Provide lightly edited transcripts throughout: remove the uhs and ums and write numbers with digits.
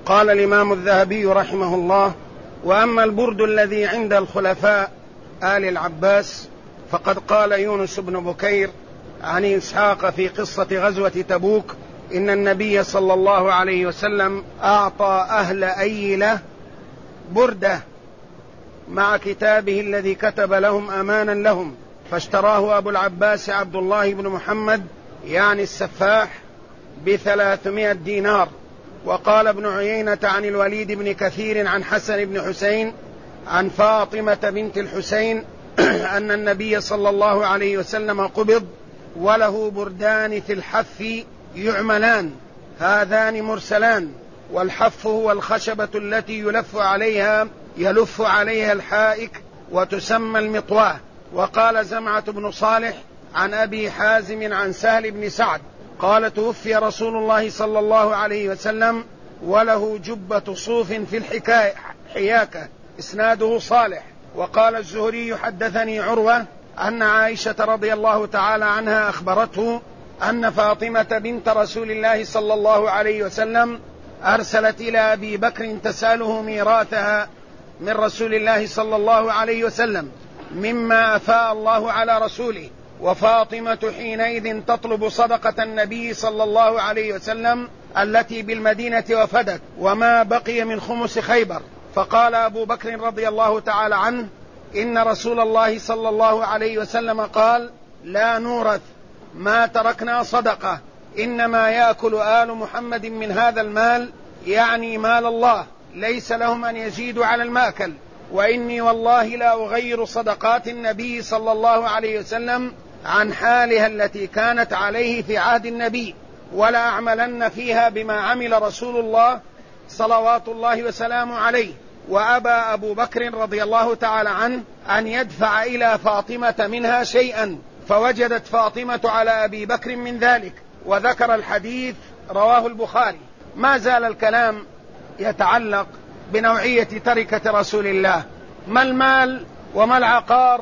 قال الإمام الذهبي رحمه الله: وأما البرد الذي عند الخلفاء آل العباس فقد قال يونس بن بكير عن إسحاق في قصة غزوة تبوك: إن النبي صلى الله عليه وسلم أعطى أهل أيلة بردة مع كتابه الذي كتب لهم أمانا لهم، فاشتراه أبو العباس عبد الله بن محمد يعني السفاح ب300 دينار. وقال ابن عيينة عن الوليد بن كثير عن حسن بن حسين عن فاطمة بنت الحسين أن النبي صلى الله عليه وسلم قبض وله بردان في الحف يعملان، هذان مرسلان، والحف هو الخشبة التي يلف عليها الحائك وتسمى المطواه. وقال زمعة بن صالح عن أبي حازم عن سهل بن سعد قال: توفي رسول الله صلى الله عليه وسلم وله جبة صوف في الحياكة، إسناده صالح. وقال الزهري: حدثني عروة أن عائشة رضي الله تعالى عنها أخبرته أن فاطمة بنت رسول الله صلى الله عليه وسلم أرسلت إلى أبي بكر تسأله ميراثها من رسول الله صلى الله عليه وسلم مما أفاء الله على رسوله، وفاطمة حينئذ تطلب صدقة النبي صلى الله عليه وسلم التي بالمدينة وفدت وما بقي من خمس خيبر. فقال أبو بكر رضي الله تعالى عنه: إن رسول الله صلى الله عليه وسلم قال: لا نورث ما تركنا صدقة، إنما يأكل آل محمد من هذا المال، يعني مال الله، ليس لهم أن يزيدوا على المأكل. وإني والله لا أغير صدقات النبي صلى الله عليه وسلم عن حالها التي كانت عليه في عهد النبي، ولا أعملن فيها بما عمل رسول الله صلوات الله وسلامه عليه. وأبى أبو بكر رضي الله تعالى عنه أن يدفع إلى فاطمة منها شيئا، فوجدت فاطمة على أبي بكر من ذلك. وذكر الحديث رواه البخاري. ما زال الكلام يتعلق بنوعية تركة رسول الله. ما المال وما العقار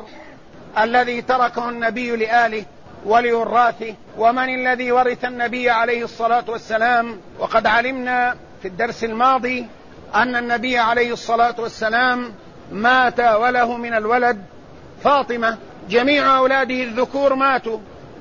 الذي تركه النبي لآله ولوراثه، ومن الذي ورث النبي عليه الصلاة والسلام؟ وقد علمنا في الدرس الماضي أن النبي عليه الصلاة والسلام مات وله من الولد فاطمة، جميع أولاده الذكور ماتوا،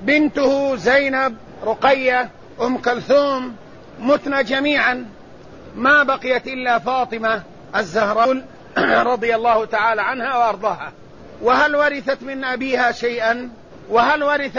بنته زينب، رقية، أم كلثوم متن جميعا، ما بقيت إلا فاطمة الزهراء رضي الله تعالى عنها وأرضاها. وهل ورثت من أبيها شيئا؟ وهل ورث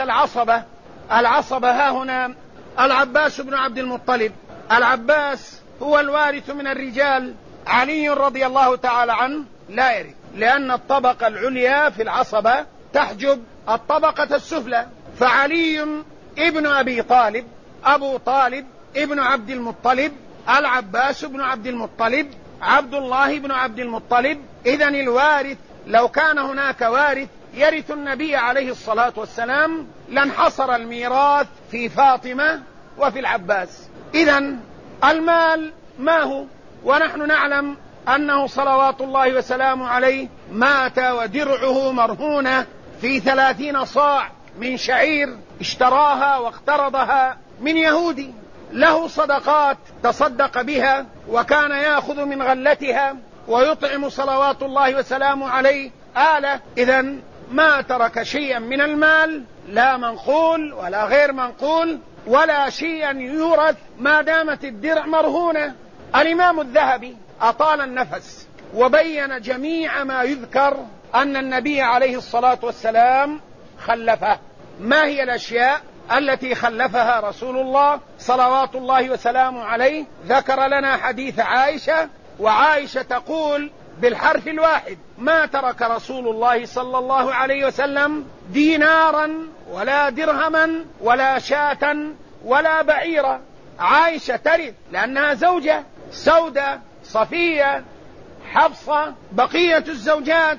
العصبة ها هنا العباس بن عبد المطلب. العباس هو الوارث من الرجال، علي رضي الله تعالى عنه لا يرث، لأن الطبقة العليا في العصبة تحجب الطبقة السفلى. فعلي ابن أبي طالب، أبو طالب ابن عبد المطلب، العباس بن عبد المطلب، عبد الله بن عبد المطلب. إذن الوارث لو كان هناك وارث يرث النبي عليه الصلاة والسلام لانحصر الميراث في فاطمة وفي العباس. إذن المال ما هو؟ ونحن نعلم أنه صلوات الله وسلامه عليه مات ودرعه مرهونة في 30 صاع من شعير اشتراها واقترضها من يهودي، له صدقات تصدق بها وكان يأخذ من غلتها ويطعم صلوات الله وسلامه عليه آله. إذن ما ترك شيئا من المال، لا منقول ولا غير منقول ولا شيئا يورث ما دامت الدرع مرهونة. الإمام الذهبي أطال النفس وبين جميع ما يذكر أن النبي عليه الصلاة والسلام خلفه. ما هي الأشياء التي خلفها رسول الله صلوات الله وسلامه عليه؟ ذكر لنا حديث عائشة، وعائشة تقول بالحرف الواحد: ما ترك رسول الله صلى الله عليه وسلم دينارا ولا درهما ولا شاة ولا بعيرا. عائشة ترث لأنها زوجة، سودة، صفية، حفصة، بقية الزوجات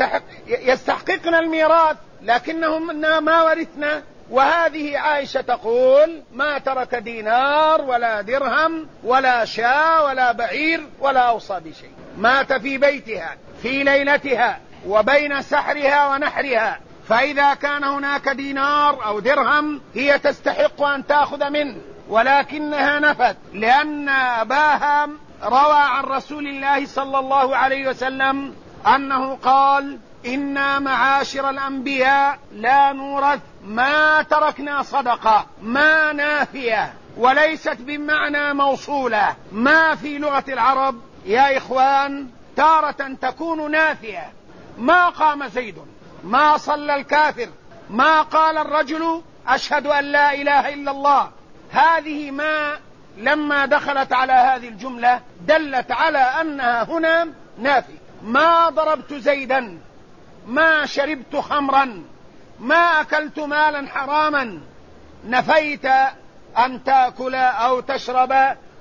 يستحققن الميراث لكنهم ما ورثنا. وهذه عائشة تقول: ما ترك دينار ولا درهم ولا شاة ولا بعير ولا أوصى بشيء. مات في بيتها في ليلتها وبين سحرها ونحرها، فإذا كان هناك دينار أو درهم هي تستحق أن تأخذ منه، ولكنها نفت لأن أباها روى عن رسول الله صلى الله عليه وسلم أنه قال: إنا معاشر الأنبياء لا نورث ما تركنا صدقة. ما نافية وليست بمعنى موصولة. ما في لغة العرب يا إخوان تارة تكون نافية. ما قام زيد، ما صلى الكافر، ما قال الرجل أشهد أن لا إله إلا الله. هذه ما لما دخلت على هذه الجملة دلت على أنها هنا نافية. ما ضربت زيدا، ما شربت خمرا، ما أكلت مالا حراما. نفيت أن تأكل أو تشرب،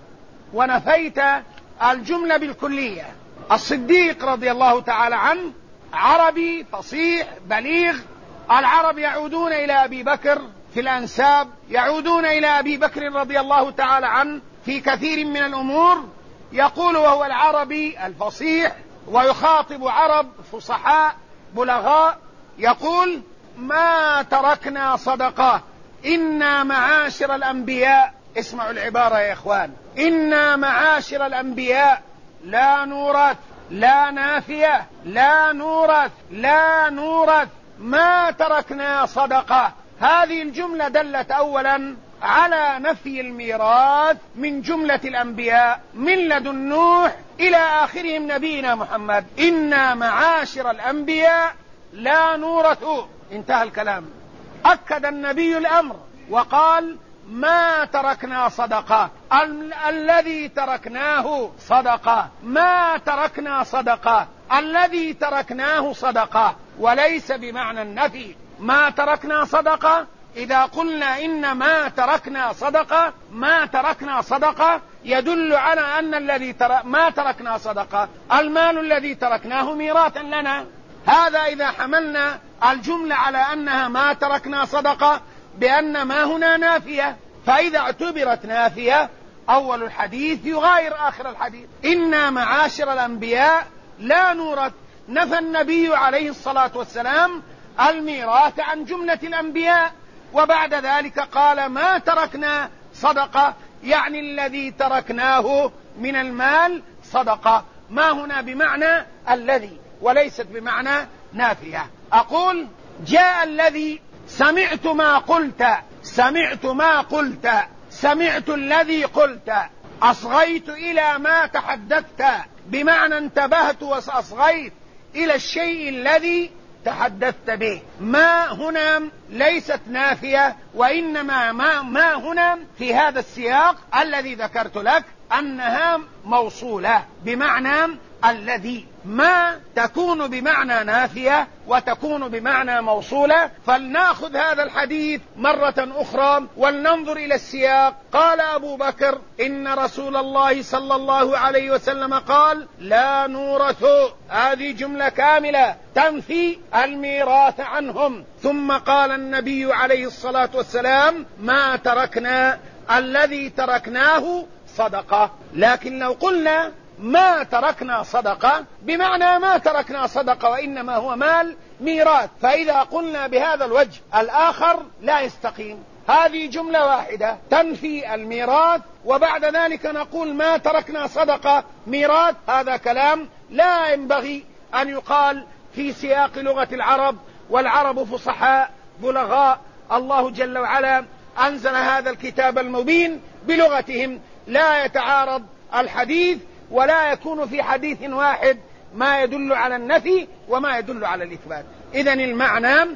ونفيت الجملة بالكلية. الصديق رضي الله تعالى عنه عربي فصيح بليغ. العرب يعودون إلى أبي بكر في الأنساب، يعودون إلى أبي بكر رضي الله تعالى عنه في كثير من الأمور. يقول وهو العربي الفصيح ويخاطب عرب فصحاء بلغاء، يقول: ما تركنا صدقة، إنا معاشر الأنبياء. اسمعوا العبارة يا إخوان: إنا معاشر الأنبياء لا نورث، لا نافية، لا نورث، لا نورث ما تركنا صدقة. هذه الجملة دلت أولا على نفي الميراث من جملة الأنبياء من لدن نوح إلى آخرهم نبينا محمد. إنا معاشر الأنبياء لا نورث، انتهى الكلام. أكد النبي الأمر وقال: ما تركنا صدقة. الذي تركناه صدقة، ما تركنا صدقة، الذي تركناه صدقة، وليس بمعنى النفي. ما تركنا صدقة، إذا قلنا إن ما تركنا صدقة، ما تركنا صدقة يدل على أن ما تركنا صدقة المال الذي تركناه ميراثا لنا. هذا إذا حملنا الجملة على أنها ما تركنا صدقة بأن ما هنا نافية. فإذا اعتبرت نافية أول الحديث يغاير آخر الحديث. إنا معاشر الأنبياء لا نورث. نفى النبي عليه الصلاة والسلام الميراث عن جملة الأنبياء، وبعد ذلك قال: ما تركنا صدقة، يعني الذي تركناه من المال صدقة. ما هنا بمعنى الذي وليست بمعنى نافية. أقول: جاء الذي، سمعت ما قلت، سمعت ما قلت، سمعت الذي قلت، أصغيت إلى ما تحدثت، بمعنى انتبهت وأصغيت إلى الشيء الذي تحدثت به. ما هنا ليست نافية، وإنما ما هنا في هذا السياق الذي ذكرت لك أنها موصولة بمعنى الذي. ما تكون بمعنى نافية وتكون بمعنى موصولة. فلنأخذ هذا الحديث مرة أخرى ولننظر إلى السياق. قال أبو بكر: إن رسول الله صلى الله عليه وسلم قال: لا نورث. هذه جملة كاملة تنفي الميراث عنهم. ثم قال النبي عليه الصلاة والسلام: ما تركنا، الذي تركناه صدقة. لكن لو قلنا ما تركنا صدقة بمعنى ما تركنا صدقة وإنما هو مال ميراث، فإذا قلنا بهذا الوجه الآخر لا يستقيم. هذه جملة واحدة تنفي الميراث، وبعد ذلك نقول ما تركنا صدقة ميراث. هذا كلام لا ينبغي أن يقال في سياق لغة العرب، والعرب فصحاء بلغاء. الله جل وعلا أنزل هذا الكتاب المبين بلغتهم، لا يتعارض الحديث، ولا يكون في حديث واحد ما يدل على النفي وما يدل على الإثبات. إذن المعنى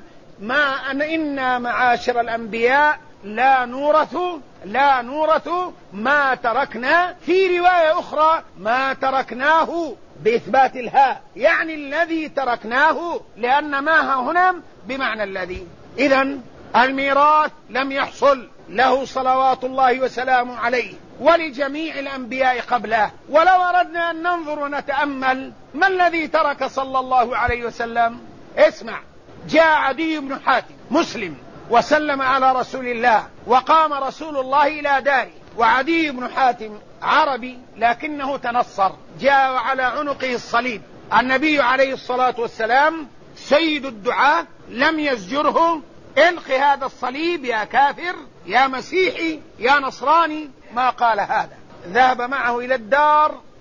إنا معاشر الأنبياء لا نورث، لا نورث ما تركنا. في رواية أخرى ما تركناه بإثبات الهاء، يعني الذي تركناه، لأن ما هنا بمعنى الذي. إذن الميراث لم يحصل له صلوات الله وسلامه عليه ولجميع الأنبياء قبله. ولو أردنا أن ننظر ونتأمل ما الذي ترك صلى الله عليه وسلم، اسمع. جاء عدي بن حاتم مسلم وسلم على رسول الله، وقام رسول الله إلى داره، وعدي بن حاتم عربي لكنه تنصر، جاء على عنقه الصليب. النبي عليه الصلاة والسلام سيد الدعاة لم يزجره: الق هذا الصليب يا كافر يا مسيحي يا نصراني، ما قال هذا. ذهب معه إلى الدار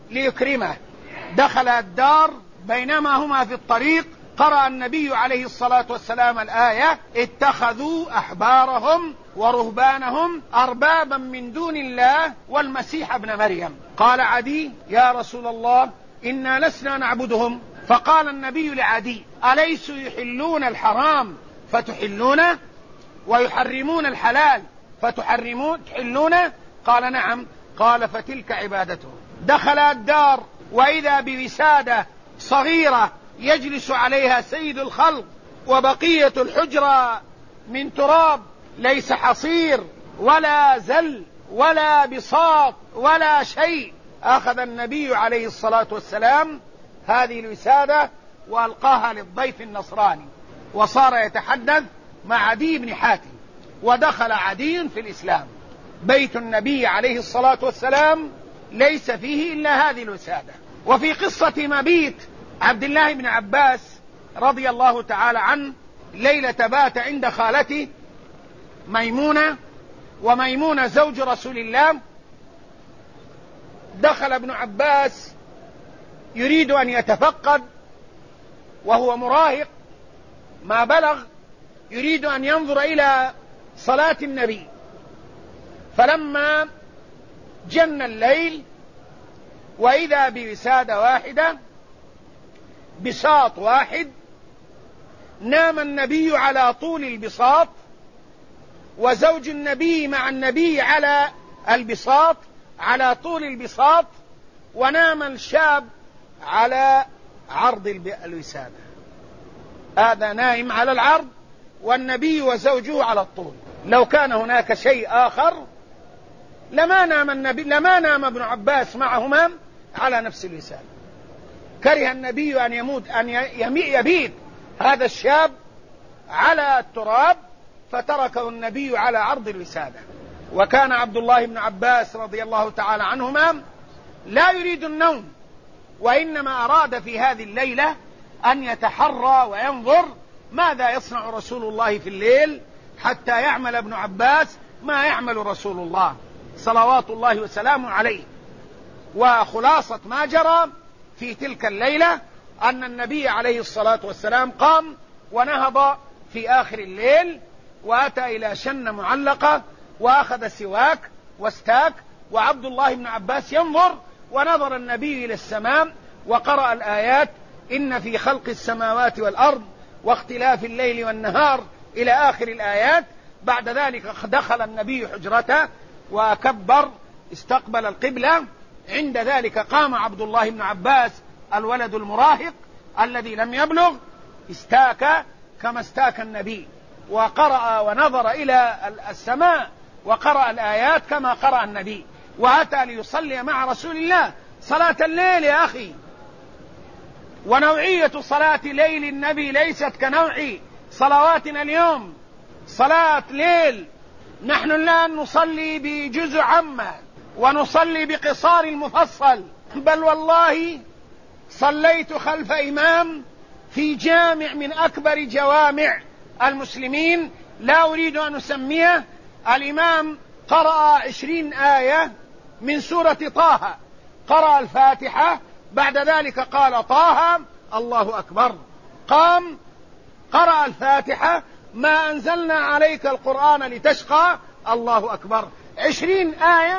ليكرمه. دخل الدار بينما هما في الطريق قرأ النبي عليه الصلاة والسلام الآية: اتخذوا أحبارهم ورهبانهم أربابا من دون الله والمسيح ابن مريم. قال عدي: يا رسول الله إنا لسنا نعبدهم. فقال النبي لعدي: أليسوا يحلون الحرام فتحلونه ويحرمون الحلال فتحلونه؟ قال: نعم. قال: فتلك عبادتهم. دخل الدار وإذا بوسادة صغيرة يجلس عليها سيد الخلق، وبقية الحجرة من تراب، ليس حصير ولا زل ولا بساط ولا شيء. أخذ النبي عليه الصلاة والسلام هذه الوسادة وألقاها للضيف النصراني، وصار يتحدث مع عدي بن حاتم، ودخل عدي في الإسلام. بيت النبي عليه الصلاة والسلام ليس فيه إلا هذه الوسادة. وفي قصة مبيت عبد الله بن عباس رضي الله تعالى عنه، ليلة بات عند خالته ميمونة، وميمونة زوج رسول الله. دخل ابن عباس يريد أن يتفقد وهو مراهق ما بلغ، يريد أن ينظر إلى صلاة النبي. فلما جن الليل وإذا بوسادة واحدة، بساط واحد، نام النبي على طول البساط، وزوج النبي مع النبي على البساط على طول البساط، ونام الشاب على عرض الوسادة. هذا نائم على العرض والنبي وزوجه على الطول. لو كان هناك شيء آخر لما نام ابن عباس معهما على نفس الوسادة. كره النبي أن يبيت هذا الشاب على التراب، فتركه النبي على عرض الوسادة. وكان عبد الله بن عباس رضي الله تعالى عنهما لا يريد النوم، وإنما أراد في هذه الليلة أن يتحرى وينظر ماذا يصنع رسول الله في الليل، حتى يعمل ابن عباس ما يعمل رسول الله صلوات الله وسلامه عليه. وخلاصة ما جرى في تلك الليلة أن النبي عليه الصلاة والسلام قام ونهض في آخر الليل، وأتى إلى شنة معلقة وأخذ سواك واستاك، وعبد الله بن عباس ينظر، ونظر النبي إلى السماء وقرأ الآيات: إن في خلق السماوات والأرض واختلاف الليل والنهار إلى آخر الآيات. بعد ذلك دخل النبي حجرته وكبر، استقبل القبلة. عند ذلك قام عبد الله بن عباس الولد المراهق الذي لم يبلغ، استاك كما استاك النبي، وقرأ ونظر إلى السماء وقرأ الآيات كما قرأ النبي، وأتى ليصلي مع رسول الله صلاة الليل. يا أخي، ونوعية صلاة ليل النبي ليست كنوع صلواتنا اليوم، صلاة ليل. نحن الآن نصلي بجزء عامة ونصلي بقصار المفصل، بل والله صليت خلف إمام في جامع من أكبر جوامع المسلمين، لا أريد أن أسميه. الإمام قرأ 20 آية من سورة طه، قرأ الفاتحة، بعد ذلك قال: طه الله أكبر. قام قرأ الفاتحة: ما أنزلنا عليك القرآن لتشقى الله أكبر. 20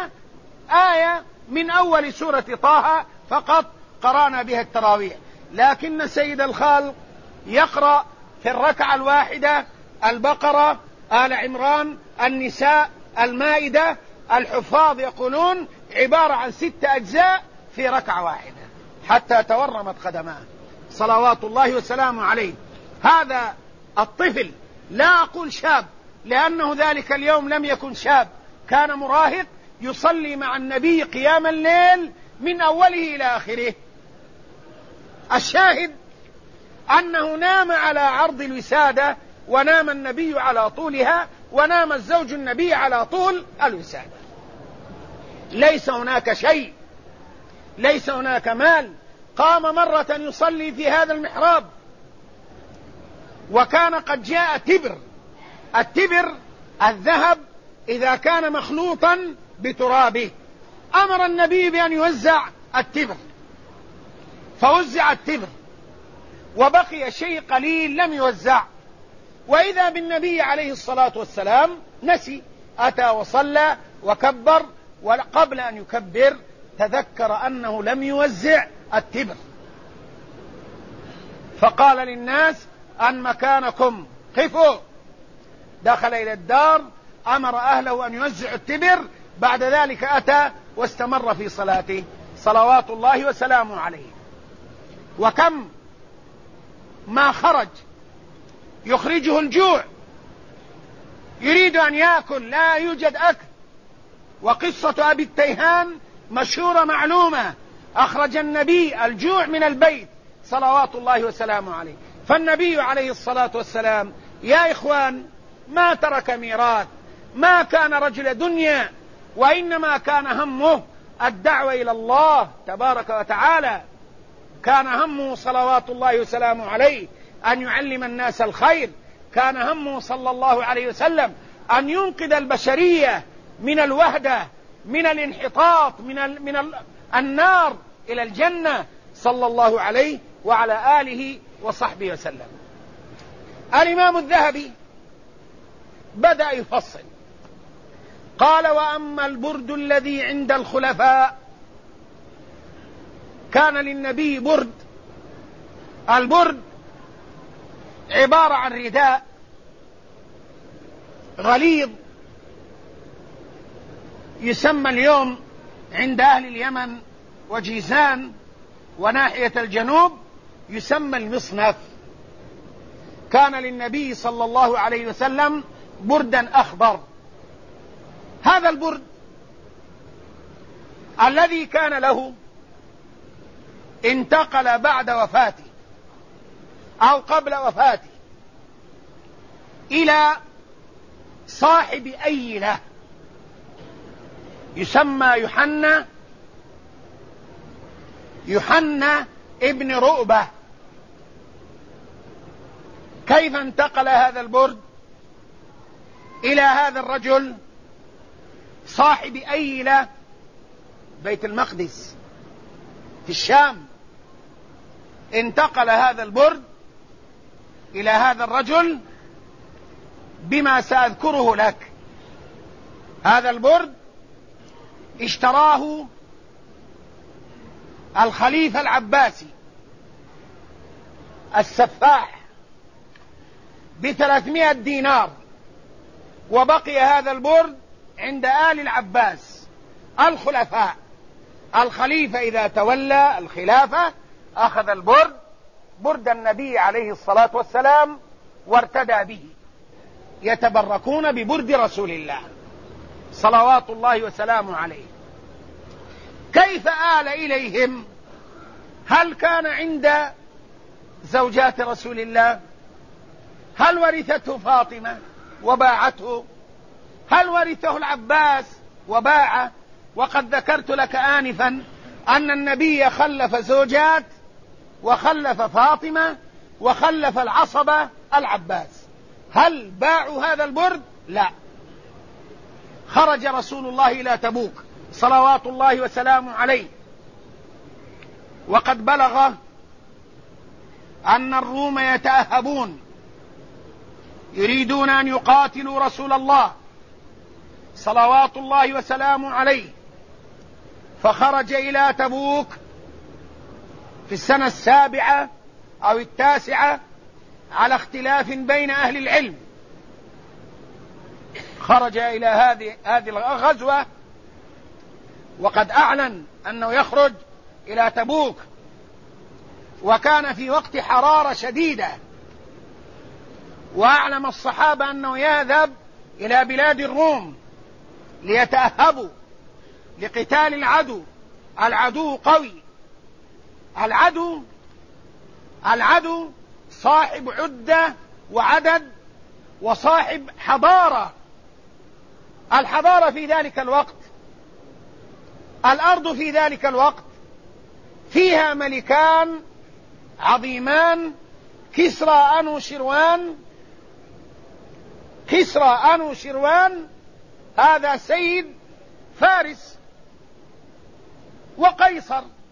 آية من أول سورة طه فقط قرأنا بها التراويح. لكن سيد الخالق يقرأ في الركعة الواحدة البقرة، آل عمران، النساء، المائدة. الحفاظ يقولون عبارة عن 6 أجزاء في ركعة واحدة حتى تورمت قدماه صلوات الله وسلامه عليه. هذا الطفل، لا أقول شاب لأنه ذلك اليوم لم يكن شاب، كان مراهق يصلي مع النبي قيام الليل من أوله إلى آخره. الشاهد أنه نام على عرض الوسادة، ونام النبي على طولها، ونام الزوج النبي على طول الوسادة. ليس هناك شيء، ليس هناك مال. قام مرة يصلي في هذا المحراب، وكان قد جاء تبر. التبر الذهب إذا كان مخلوطا بترابه، أمر النبي بأن يوزع التبر، فوزع التبر وبقي شيء قليل لم يوزع، وإذا بالنبي عليه الصلاة والسلام نسي، أتى وصلى وكبر، وقبل أن يكبر تذكر أنه لم يوزع التبر، فقال للناس: أن مكانكم، قفوا. دخل إلى الدار، أمر أهله أن يوزعوا التبر، بعد ذلك أتى واستمر في صلاته صلوات الله وسلامه عليه. وكم ما خرج يخرجه الجوع، يريد أن يأكل لا يوجد أكل. وقصة أبي التيهان مشهورة معلومة، أخرج النبي الجوع من البيت صلوات الله وسلامه عليه. فالنبي عليه الصلاة والسلام يا إخوان ما ترك ميراث، ما كان رجل دنيا، وإنما كان همه الدعوة إلى الله تبارك وتعالى. كان همه صلوات الله وسلامه عليه أن يعلم الناس الخير، كان همه صلى الله عليه وسلم أن ينقذ البشرية من الوهدة، من الانحطاط، من النار إلى الجنة، صلى الله عليه وعلى آله وصحبه وسلم. الإمام الذهبي بدأ يفصل، قال: وأما البرد الذي عند الخلفاء، كان للنبي برد. البرد عبارة عن رداء غليظ يسمى اليوم عند أهل اليمن وجيزان وناحية الجنوب يسمى المصنف. كان للنبي صلى الله عليه وسلم بردا أخضر. هذا البرد الذي كان له انتقل بعد وفاته أو قبل وفاته إلى صاحب أيلة يسمى يوحنا ابن رؤبة. كيف انتقل هذا البرد إلى هذا الرجل صاحب أيلة بيت المقدس في الشام؟ انتقل هذا البرد إلى هذا الرجل بما سأذكره لك. هذا البرد اشتراه الخليفة العباسي السفاح ب300 دينار، وبقي هذا البرد عند آل العباس الخلفاء. الخليفة إذا تولى الخلافة أخذ البرد، برد النبي عليه الصلاة والسلام، وارتدى به، يتبركون ببرد رسول الله صلوات الله وسلامه عليه. كيف آل إليهم؟ هل كان عند زوجات رسول الله؟ هل ورثته فاطمة وباعته؟ هل ورثه العباس وباعه؟ وقد ذكرت لك آنفا أن النبي خلف زوجات، وخلف فاطمة، وخلف العصبة العباس. هل باعوا هذا البرد؟ لا. خرج رسول الله إلى تبوك صلوات الله وسلامه عليه، وقد بلغ أن الروم يتأهبون يريدون أن يقاتلوا رسول الله صلوات الله وسلامه عليه، فخرج إلى تبوك في السنة 7 أو 9 على اختلاف بين أهل العلم. خرج إلى هذه الغزوة وقد أعلن أنه يخرج إلى تبوك، وكان في وقت حرارة شديدة، وأعلم الصحابة أنه يذهب إلى بلاد الروم ليتأهبوا لقتال العدو. العدو قوي، العدو صاحب عدة وعدد وصاحب حضارة. الحضارة في ذلك الوقت، الأرض في ذلك الوقت فيها ملكان عظيمان، كسرى أنو شروان هذا سيد فارس، وقيصر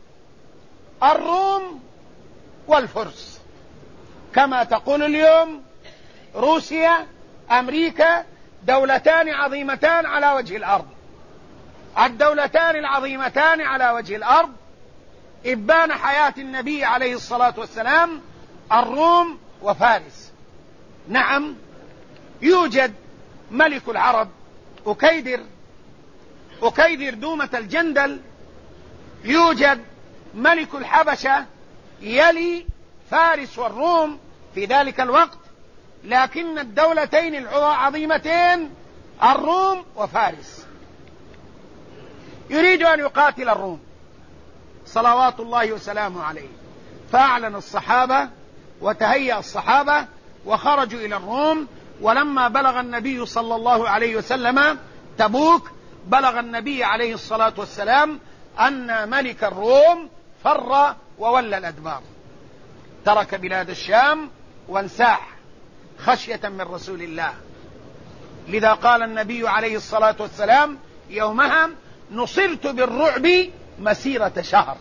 الروم والفرس، كما تقول اليوم روسيا أمريكا، دولتان عظيمتان على وجه الأرض. الدولتان العظيمتان على وجه الأرض إبان حياة النبي عليه الصلاة والسلام الروم وفارس. نعم، يوجد ملك العرب أكيدر دومة الجندل، يوجد ملك الحبشة يلي فارس والروم في ذلك الوقت، لكن الدولتين العظيمتين الروم وفارس. يريد أن يقاتل الروم صلوات الله وسلامه عليه، فأعلن الصحابة وتهيأ الصحابة وخرجوا إلى الروم. ولما بلغ النبي صلى الله عليه وسلم تبوك، بلغ النبي عليه الصلاة والسلام أن ملك الروم فر وولى الأدبار، ترك بلاد الشام وانساح خشية من رسول الله. لذا قال النبي عليه الصلاة والسلام يومها: نصرت بالرعب مسيرة شهر.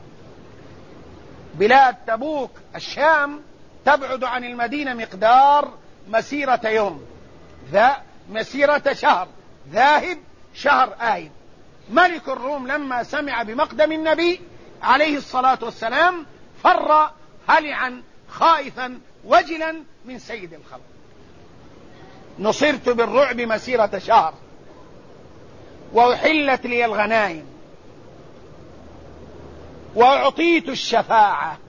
بلاد تبوك الشام تبعد عن المدينة مقدار مسيرة يوم، مسيرة شهر ذاهب شهر آيب. ملك الروم لما سمع بمقدم النبي عليه الصلاة والسلام فر هلعا خائفا وجلا من سيد الخلق. نصرت بالرعب مسيرة شهر، وأحلت لي الغنائم، وأعطيت الشفاعة،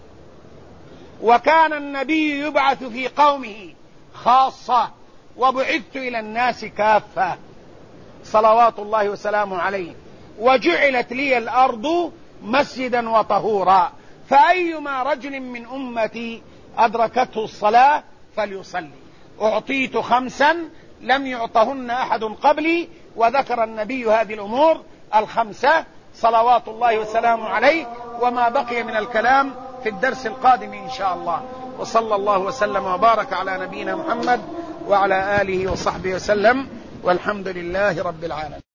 وكان النبي يبعث في قومه خاصة، وبعثت إلى الناس كافة صلوات الله وسلامه عليه، وجعلت لي الأرض مسجدا وطهورا، فأيما رجل من أمتي أدركته الصلاة فليصلي. أعطيت 5 لم يعطهن أحد قبلي، وذكر النبي هذه الأمور 5 صلوات الله وسلامه عليه. وما بقي من الكلام في الدرس القادم إن شاء الله. وصلى الله وسلم وبارك على نبينا محمد وعلى آله وصحبه وسلم، والحمد لله رب العالمين.